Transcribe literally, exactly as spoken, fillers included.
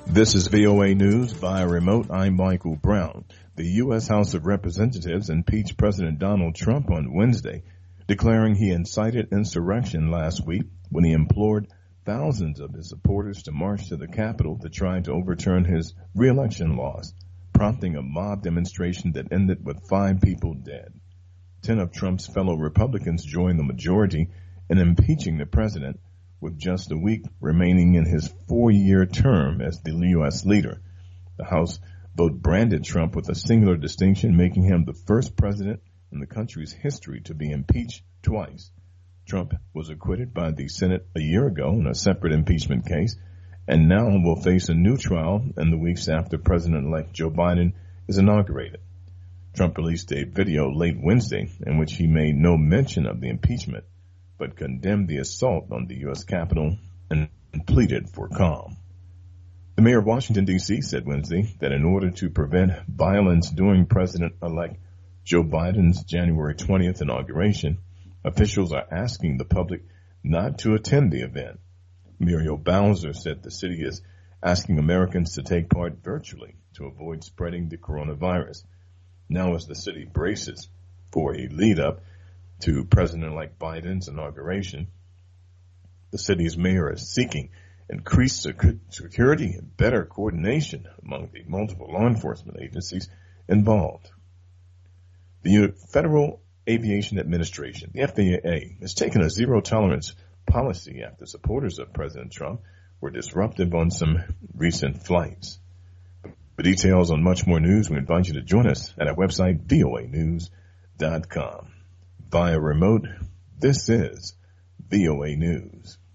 This is V O A News via remote. I'm Michael Brown. The U S. House of Representatives impeached President Donald Trump on Wednesday, declaring he incited insurrection last week when he implored thousands of his supporters to march to the Capitol to try to overturn his re-election loss, prompting a mob demonstration that ended with five people dead. Ten of Trump's fellow Republicans joined the majority in impeaching the president, with just a week remaining in his four-year term as the U S leader. The House vote branded Trump with a singular distinction, making him the first president in the country's history to be impeached twice. Trump was acquitted by the Senate a year ago in a separate impeachment case, and now will face a new trial in the weeks after President-elect Joe Biden is inaugurated. Trump released a video late Wednesday in which he made no mention of the impeachment, but condemned the assault on the U S. Capitol and pleaded for calm. The mayor of Washington, D C said Wednesday that in order to prevent violence during President-elect Joe Biden's January twentieth inauguration, officials are asking the public not to attend the event. Muriel Bowser said the city is asking Americans to take part virtually to avoid spreading the coronavirus. Now as the city braces for a lead-up to President-elect Biden's inauguration, the city's mayor is seeking increased security and better coordination among the multiple law enforcement agencies involved. The Federal Aviation Administration, the F A A, has taken a zero-tolerance policy after supporters of President Trump were disruptive on some recent flights. For details on much more news, we invite you to join us at our website, V O A news dot com. Via remote, this is V O A News.